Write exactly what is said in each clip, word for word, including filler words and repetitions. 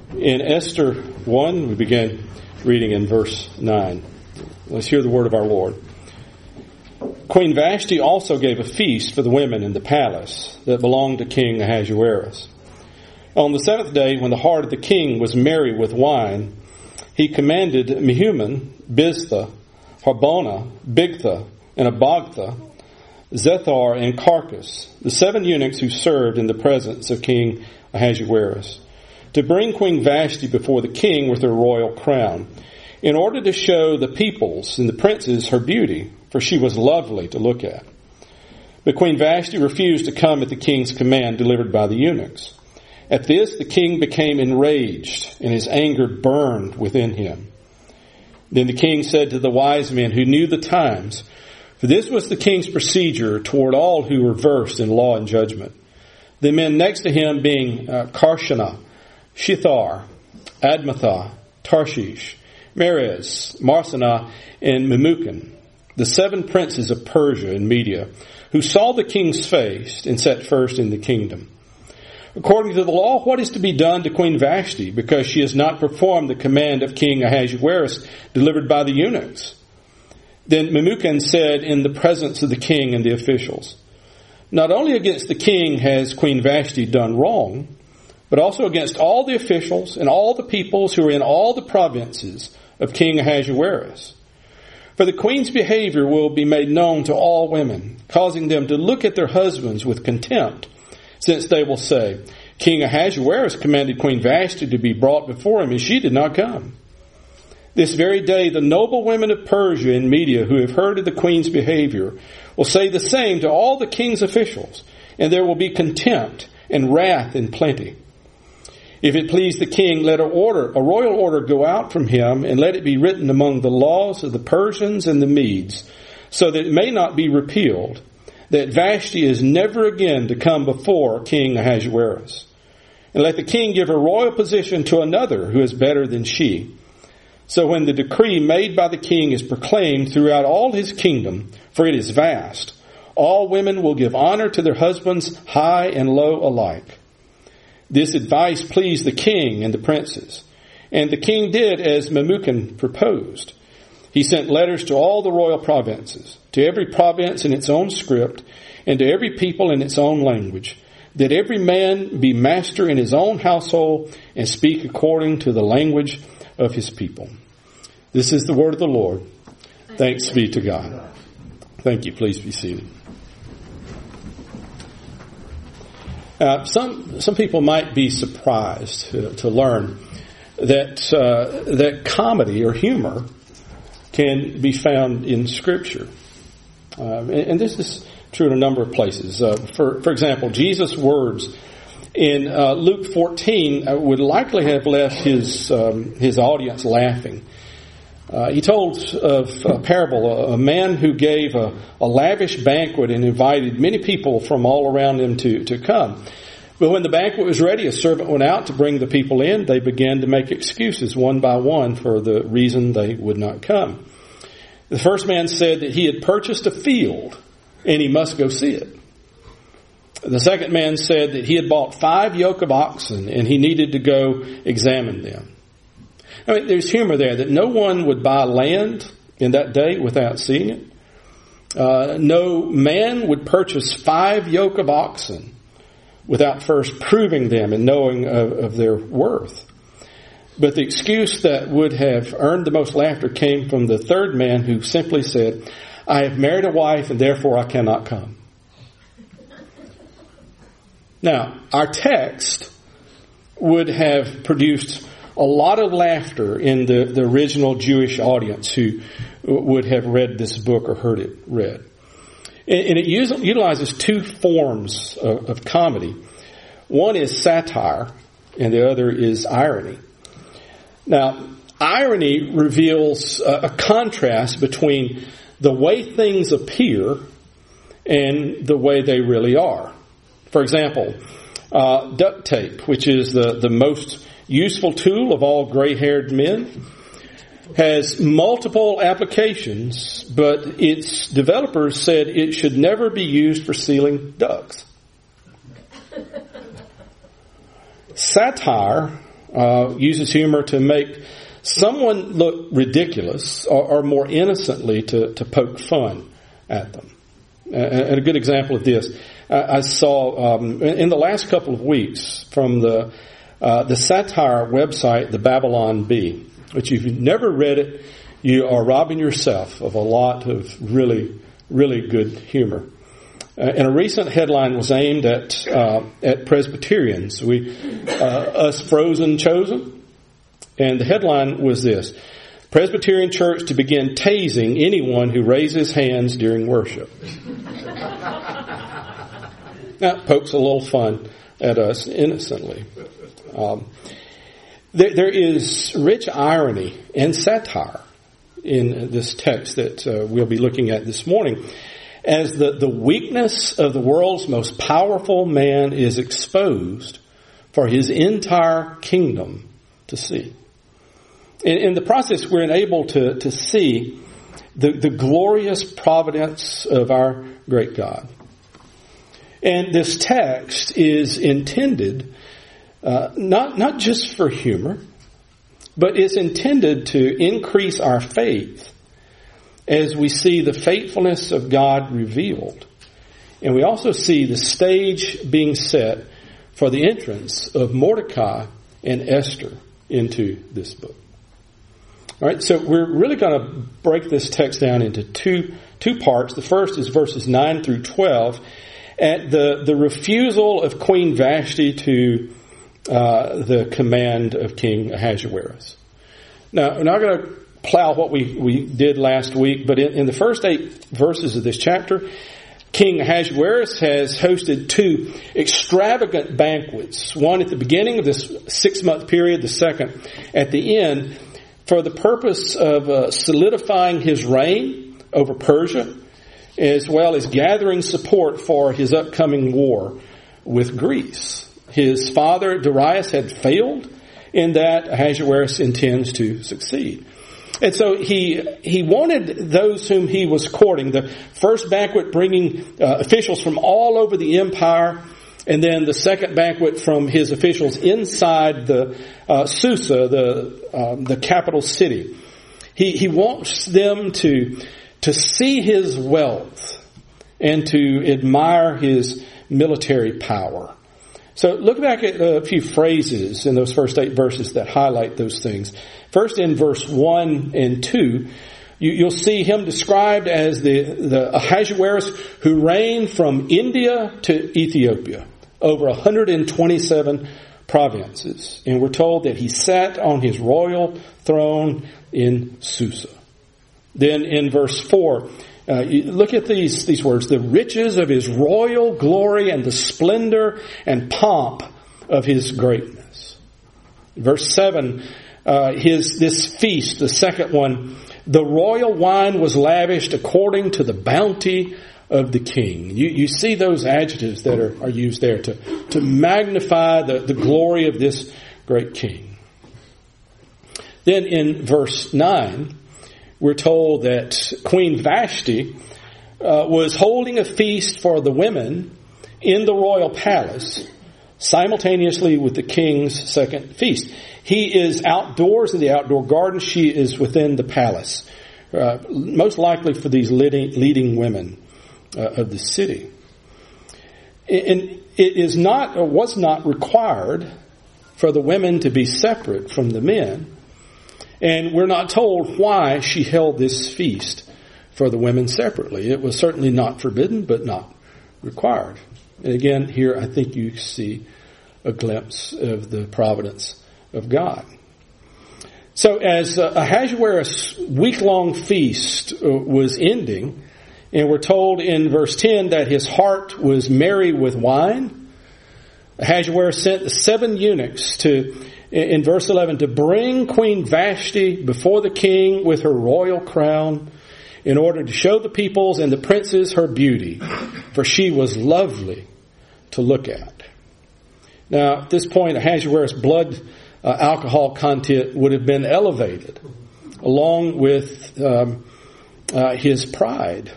In Esther one, we begin reading in verse nine. Let's hear the word of our Lord. Queen Vashti also gave a feast for the women in the palace that belonged to King Ahasuerus. On the seventh day, when the heart of the king was merry with wine, he commanded Mehuman, Biztha, Harbona, Bigtha, and Abagtha, Zethar, and Carcass, the seven eunuchs who served in the presence of King Ahasuerus, to bring Queen Vashti before the king with her royal crown, in order to show the peoples and the princes her beauty, for she was lovely to look at. But Queen Vashti refused to come at the king's command delivered by the eunuchs. At this, the king became enraged, and his anger burned within him. Then the king said to the wise men who knew the times, for this was the king's procedure toward all who were versed in law and judgment, the men next to him being uh, Karshana, Shithar, Admatha, Tarshish, Meres, Marsana, and Memucan, the seven princes of Persia and Media, who saw the king's face and sat first in the kingdom. According to the law, what is to be done to Queen Vashti, because she has not performed the command of King Ahasuerus delivered by the eunuchs? Then Memucan said in the presence of the king and the officials, not only against the king has Queen Vashti done wrong, but also against all the officials and all the peoples who are in all the provinces of King Ahasuerus. For the queen's behavior will be made known to all women, causing them to look at their husbands with contempt, since they will say, King Ahasuerus commanded Queen Vashti to be brought before him, and she did not come. This very day, the noble women of Persia and Media who have heard of the queen's behavior will say the same to all the king's officials, and there will be contempt and wrath in plenty. If it please the king, let a order, a royal order go out from him, and let it be written among the laws of the Persians and the Medes, so that it may not be repealed, that Vashti is never again to come before King Ahasuerus. And let the king give a royal position to another who is better than she. So when the decree made by the king is proclaimed throughout all his kingdom, for it is vast, all women will give honor to their husbands, high and low alike. This advice pleased the king and the princes, and the king did as Memucan proposed. He sent letters to all the royal provinces, to every province in its own script, and to every people in its own language, that every man be master in his own household and speak according to the language of his people. This is the word of the Lord. Thanks be to God. Thank you. Please be seated. Uh, some some people might be surprised to, to learn that uh, that comedy or humor can be found in Scripture, uh, and, and this is true in a number of places. Uh, for for example, Jesus' words in uh, Luke fourteen uh, would likely have left his um, his audience laughing. Uh, he told of a parable, a, a man who gave a, a lavish banquet and invited many people from all around him to, to come. But when the banquet was ready, a servant went out to bring the people in. They began to make excuses one by one for the reason they would not come. The first man said that he had purchased a field and he must go see it. The second man said that he had bought five yoke of oxen and he needed to go examine them. I mean, there's humor there that no one would buy land in that day without seeing it. Uh, no man would purchase five yoke of oxen without first proving them and knowing of, of their worth. But the excuse that would have earned the most laughter came from the third man who simply said, I have married a wife and therefore I cannot come. Now, our text would have produced a lot of laughter in the, the original Jewish audience who would have read this book or heard it read. And it utilizes two forms of, of comedy. One is satire and the other is irony. Now, irony reveals a, a contrast between the way things appear and the way they really are. For example, uh, duct tape, which is the, the most useful tool of all gray-haired men, has multiple applications, but its developers said it should never be used for sealing ducts. Satire, uh, uses humor to make someone look ridiculous, or, or more innocently to, to poke fun at them. And a good example of this, I saw um, in the last couple of weeks from the uh, the satire website, the Babylon Bee, which if you've never read it, you are robbing yourself of a lot of really, really good humor. Uh, and a recent headline was aimed at uh, at Presbyterians, we uh, us frozen chosen, and the headline was this: Presbyterian Church to begin tasing anyone who raises hands during worship. That pokes a little fun at us innocently. Um, there, there is rich irony and satire in this text that uh, we'll be looking at this morning, as the, the weakness of the world's most powerful man is exposed for his entire kingdom to see. In, in the process, we're enabled to, to see the, the glorious providence of our great God. And this text is intended uh, not, not just for humor, but it's intended to increase our faith as we see the faithfulness of God revealed. And we also see the stage being set for the entrance of Mordecai and Esther into this book. All right, so we're really going to break this text down into two two parts. The first is verses nine through twelve, at the, the refusal of Queen Vashti to uh, the command of King Ahasuerus. Now, we're not going to plow what we, we did last week, but in, in the first eight verses of this chapter, King Ahasuerus has hosted two extravagant banquets, one at the beginning of this six-month period, the second at the end, for the purpose of uh, solidifying his reign over Persia, as well as gathering support for his upcoming war with Greece. His father, Darius, had failed in that. Ahasuerus intends to succeed. And so he he wanted those whom he was courting, the first banquet bringing uh, officials from all over the empire, and then the second banquet from his officials inside the uh, Susa, the um, the capital city. He he wants them to to see his wealth and to admire his military power. So look back at a few phrases in those first eight verses that highlight those things. First, in verse one and two, you, you'll see him described as the, the Ahasuerus who reigned from India to Ethiopia, over one hundred twenty-seven provinces. And we're told that he sat on his royal throne in Susa. Then in verse four, Uh, you look at these, these words, the riches of his royal glory and the splendor and pomp of his greatness. Verse seven, uh, his, this feast, the second one, the royal wine was lavished according to the bounty of the king. You, you see those adjectives that are, are used there to, to magnify the, the glory of this great king. Then in verse nine, we're told that Queen Vashti uh, was holding a feast for the women in the royal palace simultaneously with the king's second feast. He is outdoors in the outdoor garden. She is within the palace, uh, most likely for these leading, leading women uh, of the city. And it is not, or was not required for the women to be separate from the men. And we're not told why she held this feast for the women separately. It was certainly not forbidden, but not required. And again, here I think you see a glimpse of the providence of God. So as uh, Ahasuerus' week-long feast uh, was ending, and we're told in verse ten that his heart was merry with wine, Ahasuerus sent the seven eunuchs to in verse eleven, to bring Queen Vashti before the king with her royal crown in order to show the peoples and the princes her beauty, for she was lovely to look at. Now, at this point, Ahasuerus' blood uh, alcohol content would have been elevated, along with um, uh, his pride,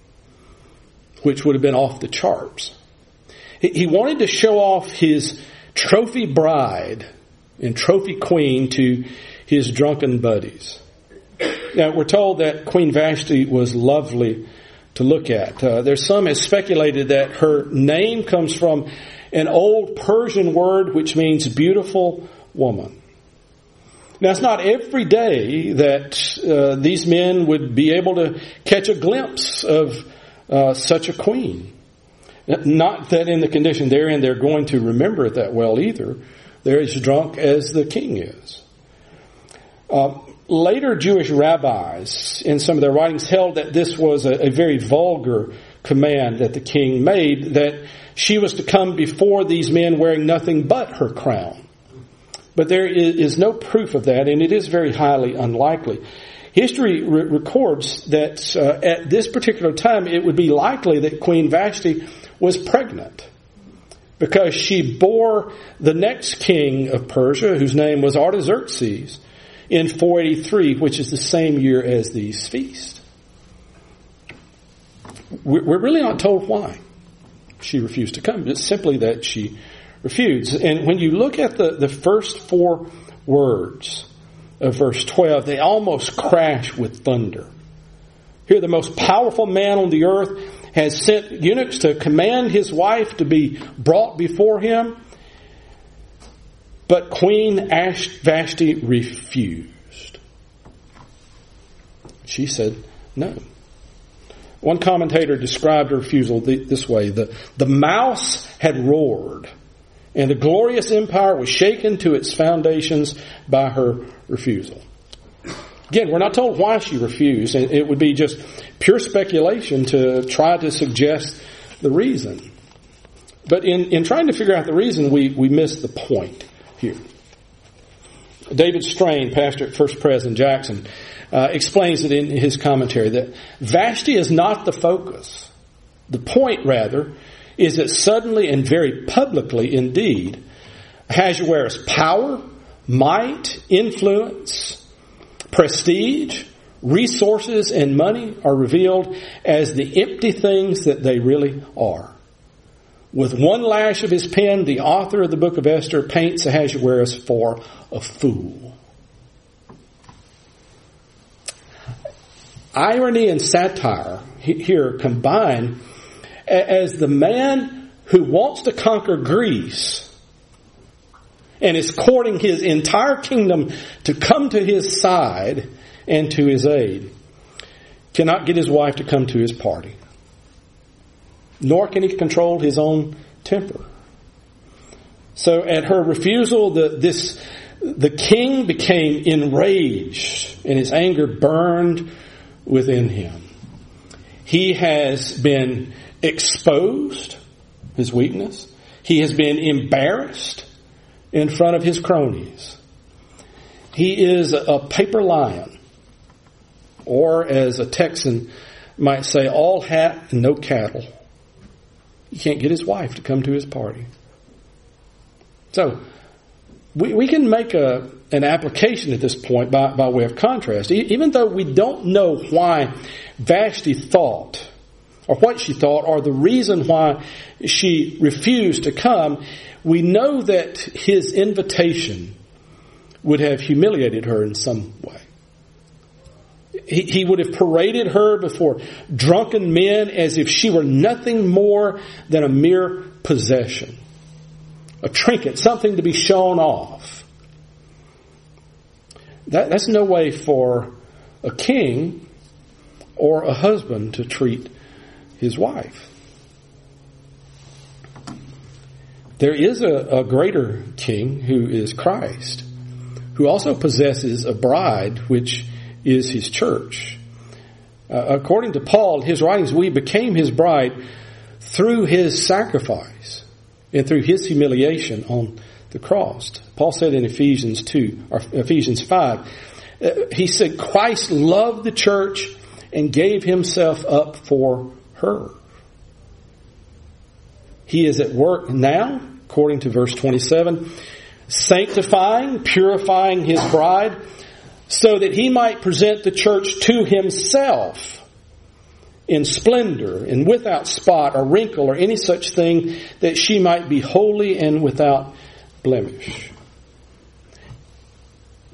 which would have been off the charts. He, he wanted to show off his trophy bride and trophy queen to his drunken buddies. Now, we're told that Queen Vashti was lovely to look at. Uh, there's some have speculated that her name comes from an old Persian word which means beautiful woman. Now, it's not every day that uh, these men would be able to catch a glimpse of uh, such a queen. Not that in the condition they're in, they're going to remember it that well either. They're as drunk as the king is. Uh, later Jewish rabbis, in some of their writings, held that this was a, a very vulgar command that the king made, that she was to come before these men wearing nothing but her crown. But there is no proof of that, and it is very highly unlikely. History re- records that uh, at this particular time, it would be likely that Queen Vashti was pregnant, because she bore the next king of Persia, whose name was Artaxerxes, in four eighty-three, which is the same year as these feasts. We're really not told why she refused to come. It's simply that she refused. And when you look at the, the first four words of verse twelve, they almost crash with thunder. Here, the most powerful man on the earth has sent eunuchs to command his wife to be brought before him. But Queen Vashti refused. She said no. One commentator described her refusal this way: the, the mouse had roared, and the glorious empire was shaken to its foundations by her refusal. Again, we're not told why she refused. It would be just pure speculation to try to suggest the reason. But in, in trying to figure out the reason, we, we miss the point here. David Strain, pastor at First Pres in Jackson, uh, explains it in his commentary that Vashti is not the focus. The point, rather, is that suddenly and very publicly indeed, Ahasuerus' power, might, influence, prestige, resources, and money are revealed as the empty things that they really are. With one lash of his pen, the author of the book of Esther paints Ahasuerus for a fool. Irony and satire here combine as the man who wants to conquer Greece and is courting his entire kingdom to come to his side and to his aid cannot get his wife to come to his party. Nor can he control his own temper. So at her refusal, the, this, the king became enraged and his anger burned within him. He has been exposed, his weakness. He has been embarrassed in front of his cronies. He is a paper lion, or as a Texan might say, all hat and no cattle. He can't get his wife to come to his party. So, we, we can make a, an application at this point by, by way of contrast. E- even though we don't know why Vashti thought, or what she thought, or the reason why she refused to come, we know that his invitation would have humiliated her in some way. He, he would have paraded her before drunken men as if she were nothing more than a mere possession, a trinket, something to be shown off. That, that's no way for a king or a husband to treat his wife. There is a, a greater king who is Christ, who also possesses a bride, which is his church. Uh, according to Paul, his writings, we became his bride through his sacrifice and through his humiliation on the cross. Paul said in Ephesians two, or Ephesians five, uh, he said, Christ loved the church and gave himself up for her. He is at work now, according to verse twenty-seven, sanctifying, purifying his bride, so that he might present the church to himself in splendor and without spot or wrinkle or any such thing, that she might be holy and without blemish.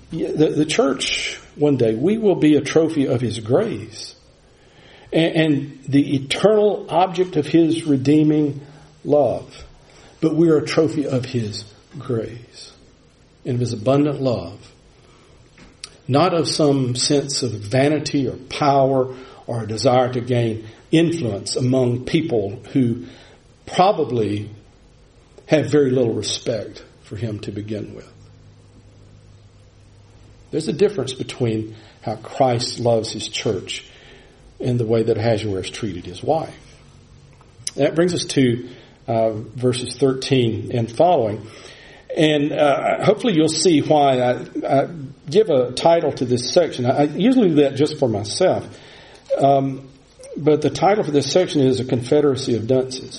the, the church, one day, we will be a trophy of His grace and, and the eternal object of His redeeming love. But we are a trophy of His grace and of His abundant love. Not of some sense of vanity or power or a desire to gain influence among people who probably have very little respect for Him to begin with. There's a difference between how Christ loves His church and the way that Ahasuerus treated his wife. That brings us to uh, verses thirteen and following. And uh, hopefully you'll see why I, I give a title to this section. I usually do that just for myself. Um, but the title for this section is A Confederacy of Dunces.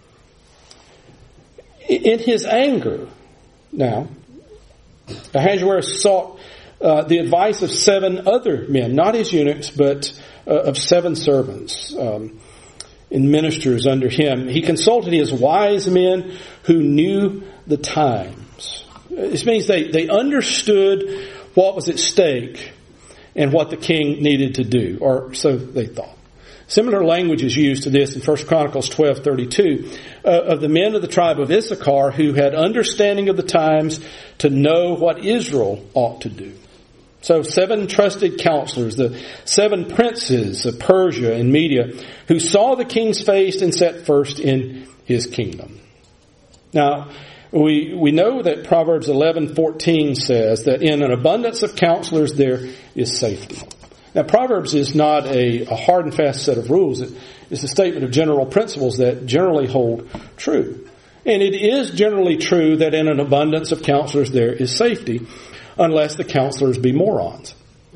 In his anger, now, Ahasuerus sought uh, the advice of seven other men, not his eunuchs, but uh, of seven servants um, and ministers under him. He consulted his wise men who knew the times. This means they, they understood what was at stake and what the king needed to do, or so they thought. Similar language is used to this in First Chronicles twelve thirty-two uh, of the men of the tribe of Issachar who had understanding of the times to know what Israel ought to do. So seven trusted counselors, the seven princes of Persia and Media, who saw the king's face and set first in his kingdom. Now, we we know that Proverbs eleven fourteen says that in an abundance of counselors there is safety. Now, Proverbs is not a, a hard and fast set of rules. It, it's a statement of general principles that generally hold true. And it is generally true that in an abundance of counselors there is safety, unless the counselors be morons,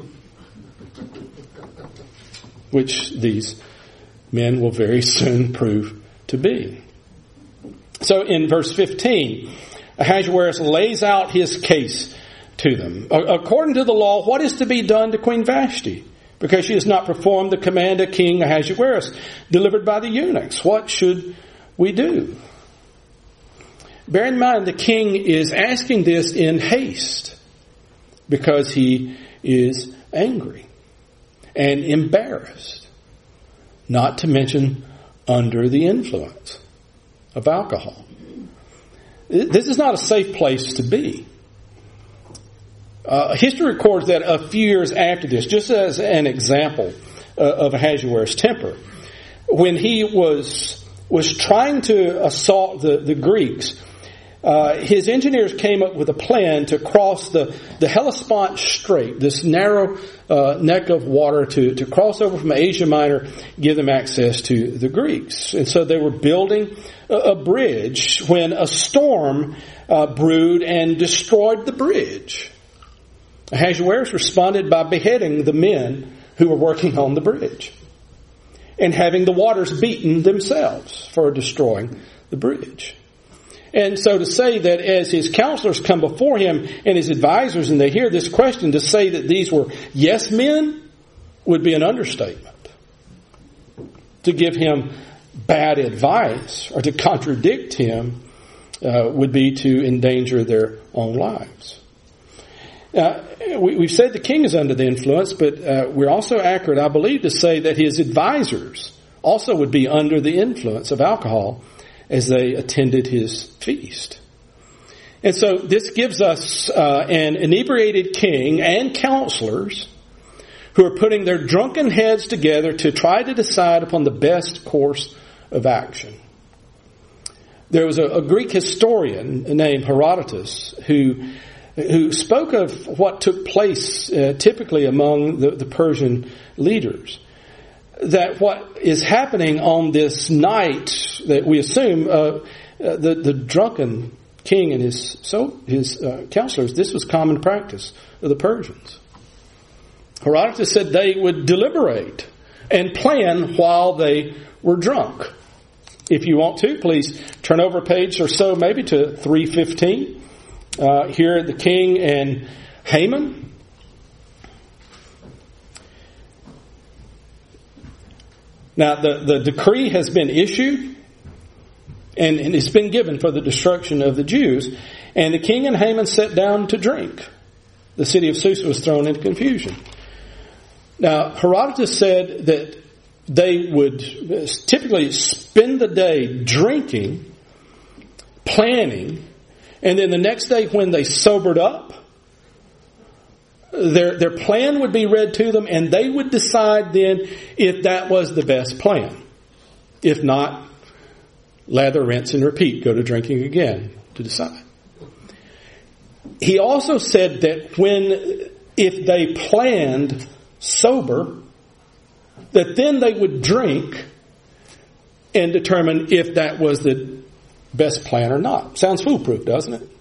which these men will very soon prove to be. So in verse fifteen, Ahasuerus lays out his case to them. According to the law, what is to be done to Queen Vashti? Because she has not performed the command of King Ahasuerus delivered by the eunuchs. What should we do? Bear in mind, the king is asking this in haste because he is angry and embarrassed, not to mention under the influence of alcohol. This is not a safe place to be. Uh, history records that a few years after this, just as an example uh, of Ahasuerus' temper, when he was was trying to assault the, the Greeks, uh, his engineers came up with a plan to cross the, the Hellespont Strait, this narrow uh, neck of water to, to cross over from Asia Minor, give them access to the Greeks. And so they were building a, a bridge when a storm uh, brewed and destroyed the bridge. Ahasuerus responded by beheading the men who were working on the bridge and having the waters beaten themselves for destroying the bridge. And so to say that as his counselors come before him and his advisors and they hear this question, to say that these were yes men would be an understatement. To give him bad advice or to contradict him uh, would be to endanger their own lives. Uh, we, we've said the king is under the influence, but uh, we're also accurate, I believe, to say that his advisors also would be under the influence of alcohol as they attended his feast. And so this gives us uh, an inebriated king and counselors who are putting their drunken heads together to try to decide upon the best course of action. There was a, a Greek historian named Herodotus who who spoke of what took place uh, typically among the, the Persian leaders. That what is happening on this night that we assume uh, uh, the, the drunken king and his so his uh, counselors, this was common practice of the Persians. Herodotus said they would deliberate and plan while they were drunk. If you want to, please turn over a page or so maybe to three fifteen. Uh, here the king and Haman. Now the, the decree has been issued and, and it's been given for the destruction of the Jews. And the king and Haman sat down to drink. the city of Susa was thrown into confusion. Now, Herodotus said that they would typically spend the day drinking, planning, and then the next day when they sobered up, their, their plan would be read to them, and they would decide then if that was the best plan. If not, lather, rinse, and repeat. Go to drinking again to decide. He also said that when, if they planned sober, that then they would drink and determine if that was the best plan or not. Sounds foolproof, doesn't it?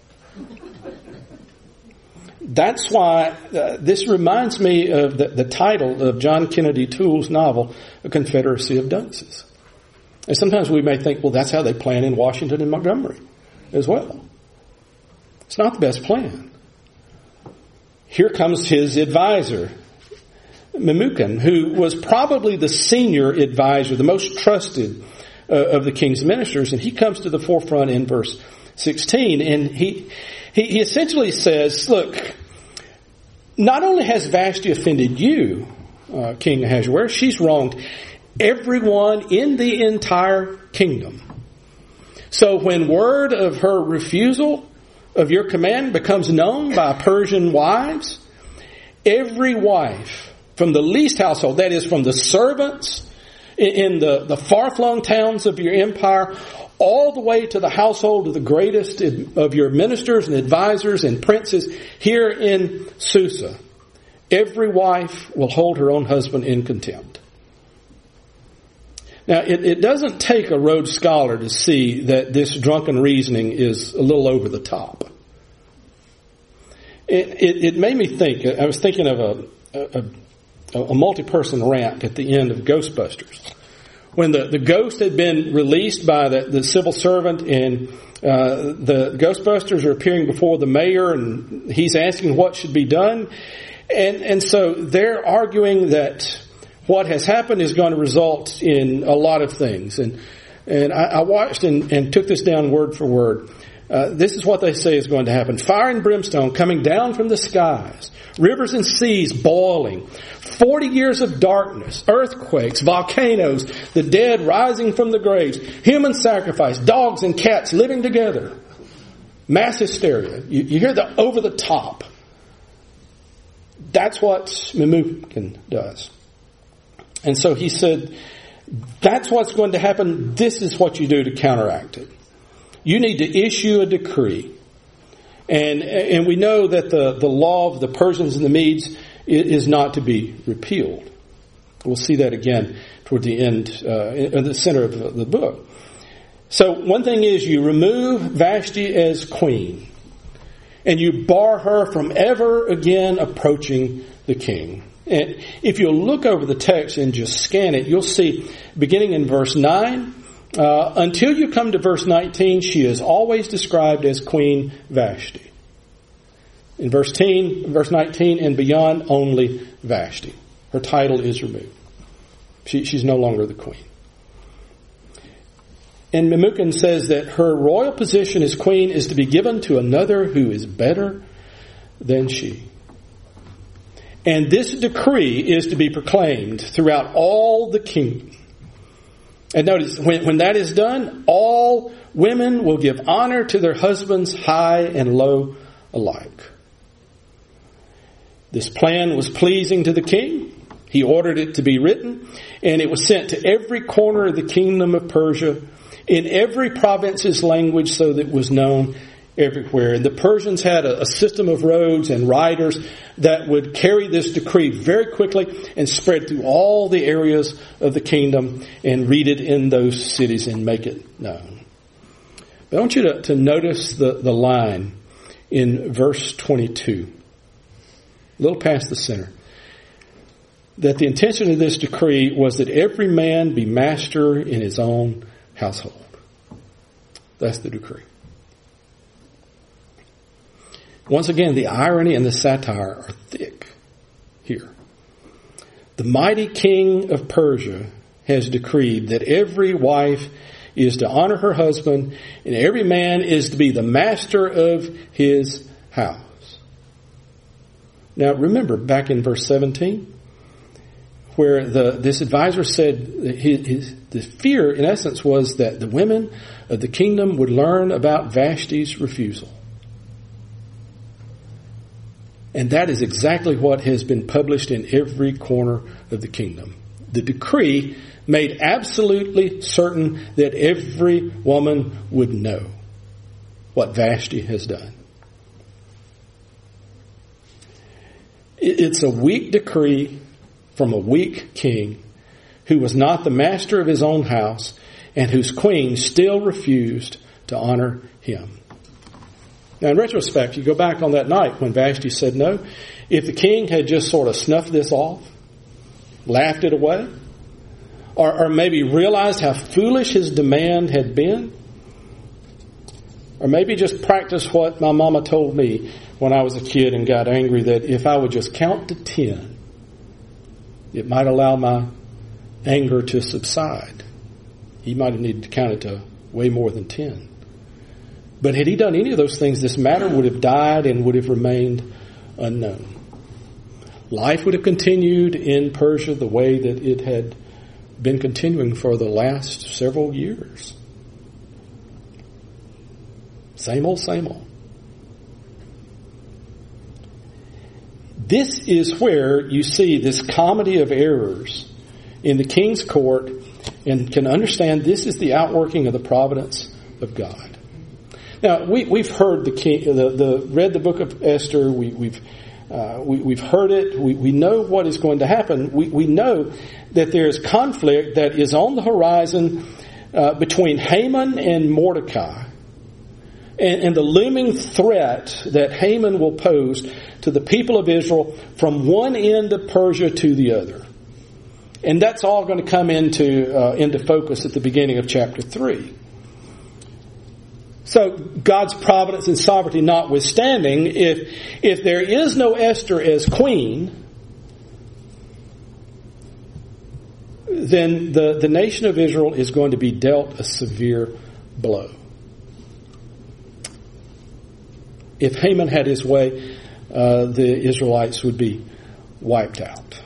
That's why uh, this reminds me of the, the title of John Kennedy Toole's novel, A Confederacy of Dunces. And sometimes we may think, well, that's how they plan in Washington and Montgomery as well. It's not the best plan. Here comes his advisor, Memucan, who was probably the senior advisor, the most trusted uh, of the king's ministers, and he comes to the forefront in verse sixteen, and he he, he essentially says, look, not only has Vashti offended you, uh, King Ahasuerus, she's wronged everyone in the entire kingdom. So when word of her refusal of your command becomes known by Persian wives, every wife from the least household, that is from the servants in the, the far-flung towns of your empire, all the way to the household of the greatest of your ministers and advisors and princes here in Susa, every wife will hold her own husband in contempt. Now, it, it doesn't take a Rhodes Scholar to see that this drunken reasoning is a little over the top. It, it, it made me think, I was thinking of a, a, a multi-person rant at the end of Ghostbusters. When the, the ghost had been released by the, the civil servant, and uh, the Ghostbusters are appearing before the mayor, and he's asking what should be done. And, and so they're arguing that what has happened is going to result in a lot of things. And and I, I watched and, and took this down word for word. Uh, this is what they say is going to happen. Fire and brimstone coming down from the skies. Rivers and seas boiling. Forty years of darkness. Earthquakes. Volcanoes. The dead rising from the graves. Human sacrifice. Dogs and cats living together. Mass hysteria. You, you hear the over the top. That's what Memucan does. And so he said, that's what's going to happen. This is what you do to counteract it. You need to issue a decree. And and we know that the, the law of the Persians and the Medes is not to be repealed. We'll see that again toward the end, uh, in the center of the, the book. So one thing is you remove Vashti as queen. And you bar her from ever again approaching the king. And if you'll look over the text and just scan it, you'll see, beginning in verse nine, uh, until you come to verse nineteen, she is always described as Queen Vashti. In verse ten, verse nineteen and beyond, only Vashti. Her title is removed. She, she's no longer the queen. And Memucan says that her royal position as queen is to be given to another who is better than she. And this decree is to be proclaimed throughout all the kingdom. And notice, when, when that is done, all women will give honor to their husbands, high and low alike. This plan was pleasing to the king. He ordered it to be written, and it was sent to every corner of the kingdom of Persia, in every province's language, so that it was known everywhere. And the Persians had a, a system of roads and riders that would carry this decree very quickly and spread through all the areas of the kingdom and read it in those cities and make it known. But I want you to, to notice the, the line in verse twenty-two, a little past the center, that the intention of this decree was that every man be master in his own household. That's the decree. Once again, the irony and the satire are thick here. The mighty king of Persia has decreed that every wife is to honor her husband, and every man is to be the master of his house. Now remember, back in verse seventeen, where the this advisor said his, his, the fear, in essence, was that the women of the kingdom would learn about Vashti's refusal. And that is exactly what has been published in every corner of the kingdom. The decree made absolutely certain that every woman would know what Vashti has done. It's a weak decree from a weak king who was not the master of his own house and whose queen still refused to honor him. Now, in retrospect, you go back on that night when Vashti said no. If the king had just sort of snuffed this off, laughed it away, or, or maybe realized how foolish his demand had been, or maybe just practiced what my mama told me when I was a kid and got angry, that if I would just count to ten, it might allow my anger to subside. He might have needed to count it to way more than ten. But had he done any of those things, this matter would have died and would have remained unknown. Life would have continued in Persia the way that it had been continuing for the last several years. Same old, same old. This is where you see this comedy of errors in the king's court and can understand this is the outworking of the providence of God. Now, we, we've heard the king, the, the read the book of Esther. We, we've uh, we, we've heard it. We, we know what is going to happen. We, we know that there is conflict that is on the horizon uh, between Haman and Mordecai, and, and the looming threat that Haman will pose to the people of Israel from one end of Persia to the other. And that's all going to come into uh, into focus at the beginning of chapter three. So God's providence and sovereignty notwithstanding, if if there is no Esther as queen, then the, the nation of Israel is going to be dealt a severe blow. If Haman had his way, uh, the Israelites would be wiped out.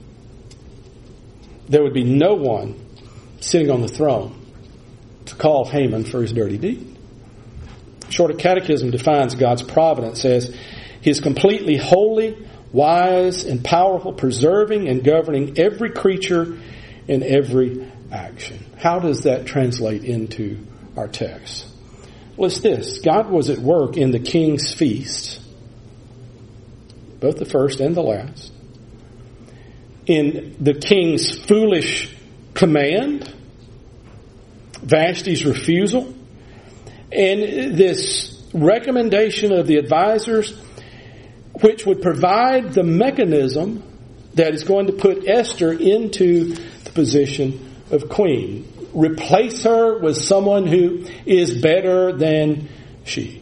There would be no one sitting on the throne to call Haman for his dirty deed. Shorter Catechism defines God's providence as His completely holy, wise, and powerful, preserving and governing every creature and every action. How does that translate into our text? Well, it's this. God was at work in the king's feasts, both the first and the last, in the king's foolish command, Vashti's refusal, and this recommendation of the advisors, which would provide the mechanism that is going to put Esther into the position of queen. Replace her with someone who is better than she.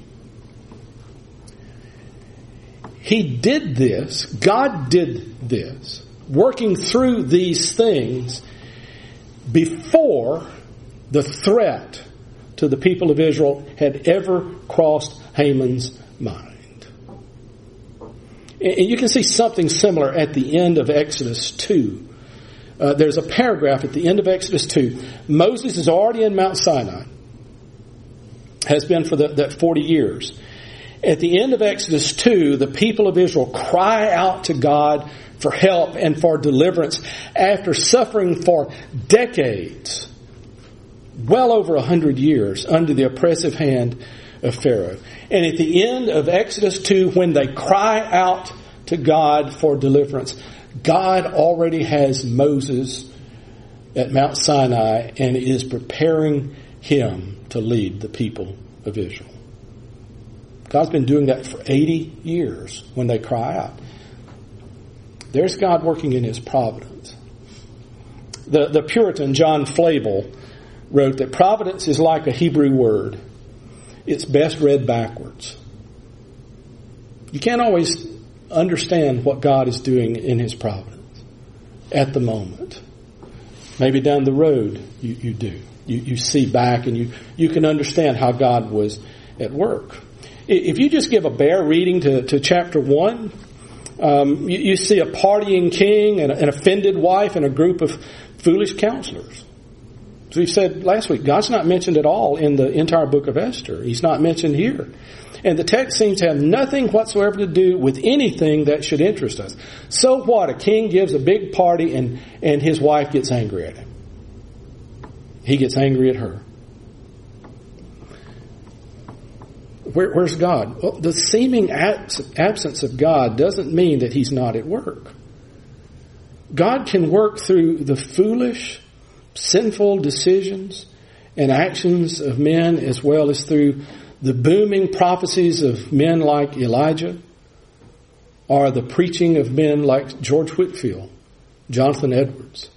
He did this, God did this, working through these things before the threat to the people of Israel had ever crossed Haman's mind. And you can see something similar at the end of Exodus two. Uh, there's a paragraph at the end of Exodus two. Moses is already in Mount Sinai, has been for the, that forty years. At the end of Exodus two, the people of Israel cry out to God for help and for deliverance after suffering for decades, well over a hundred years, under the oppressive hand of Pharaoh. And at the end of Exodus two, when they cry out to God for deliverance, God already has Moses at Mount Sinai and is preparing him to lead the people of Israel. God's been doing that for eighty years when they cry out. There's God working in His providence. The, the Puritan John Flavel wrote that providence is like a Hebrew word. It's best read backwards. You can't always understand what God is doing in His providence at the moment. Maybe down the road you, you do. You, you see back and you, you can understand how God was at work. If you just give a bare reading to, to chapter one, Um, you, you see a partying king and an offended wife and a group of foolish counselors. As we said last week, God's not mentioned at all in the entire book of Esther. He's not mentioned here. And the text seems to have nothing whatsoever to do with anything that should interest us. So what? A king gives a big party and, and his wife gets angry at him. He gets angry at her. Where, where's God? Well, the seeming absence of God doesn't mean that He's not at work. God can work through the foolish, sinful decisions and actions of men, as well as through the booming prophecies of men like Elijah, or the preaching of men like George Whitefield, Jonathan Edwards.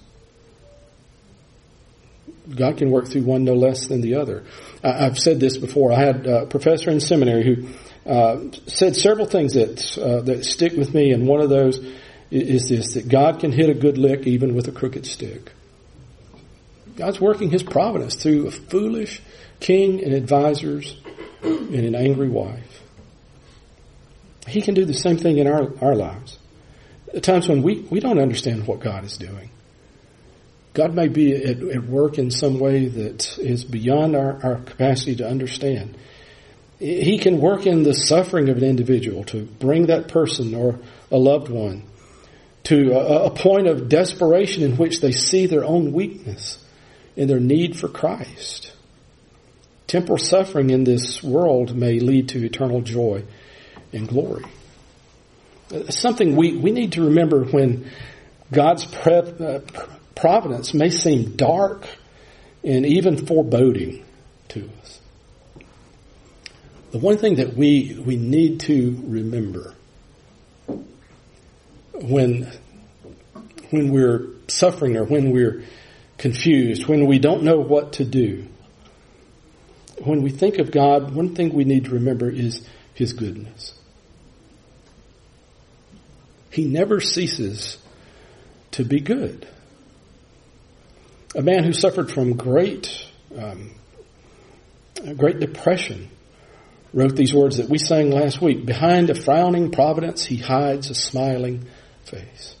God can work through one no less than the other. I've said this before. I had a professor in seminary who uh, said several things that uh, that stick with me, and one of those is this, that God can hit a good lick even with a crooked stick. God's working His providence through a foolish king and advisors and an angry wife. He can do the same thing in our, our lives. At times when we, we don't understand what God is doing. God may be at, at work in some way that is beyond our, our capacity to understand. He can work in the suffering of an individual to bring that person or a loved one to a, a point of desperation in which they see their own weakness and their need for Christ. Temporal suffering in this world may lead to eternal joy and glory. Something we, we need to remember when God's pre, uh, providence may seem dark and even foreboding to us. The one thing that we, we need to remember when, when we're suffering or when we're confused, when we don't know what to do, when we think of God, one thing we need to remember is His goodness. He never ceases to be good. A man who suffered from great, um, great depression wrote these words that we sang last week. Behind a frowning providence, He hides a smiling face.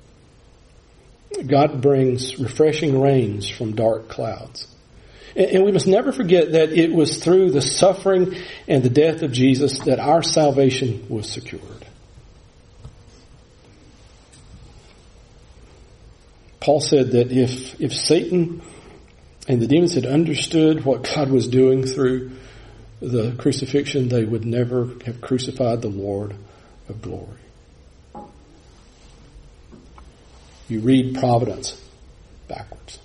God brings refreshing rains from dark clouds. And we must never forget that it was through the suffering and the death of Jesus that our salvation was secured. Paul said that if, if Satan and the demons had understood what God was doing through the crucifixion, they would never have crucified the Lord of glory. You read providence backwards.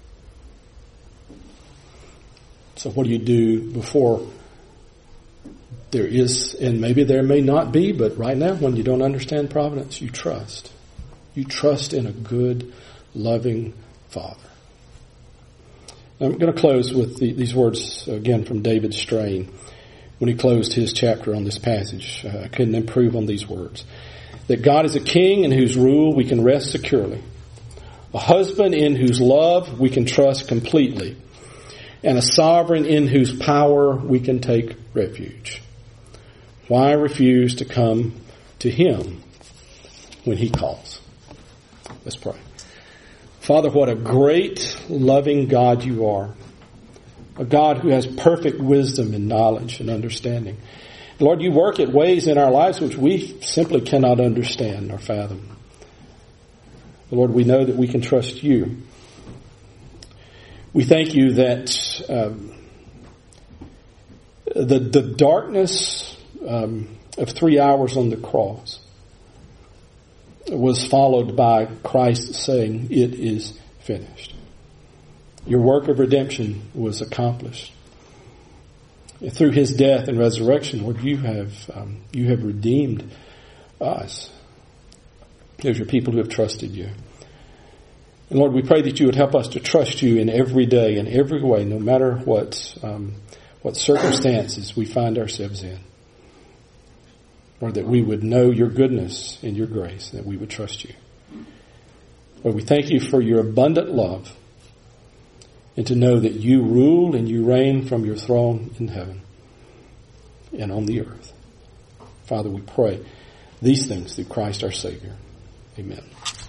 So what do you do before there is, and maybe there may not be, but right now when you don't understand providence, you trust. You trust in a good, loving Father. Now, I'm going to close with the, these words again from David Strain when he closed his chapter on this passage. Uh, I couldn't improve on these words. That God is a king in whose rule we can rest securely. A husband in whose love we can trust completely. And a sovereign in whose power we can take refuge. Why refuse to come to Him when He calls? Let's pray. Father, what a great, loving God You are. A God who has perfect wisdom and knowledge and understanding. Lord, You work at ways in our lives which we simply cannot understand or fathom. Lord, we know that we can trust You. We thank You that um, the the darkness um, of three hours on the cross was followed by Christ saying, "It is finished." Your work of redemption was accomplished. And through His death and resurrection, Lord, You have um, You have redeemed us as Your people who have trusted You. And Lord, we pray that You would help us to trust You in every day, in every way, no matter what um, what circumstances we find ourselves in. Lord, that we would know Your goodness and Your grace, that we would trust You. Lord, we thank You for Your abundant love, and to know that You rule and You reign from Your throne in heaven and on the earth. Father, we pray These things through Christ our Savior. Amen.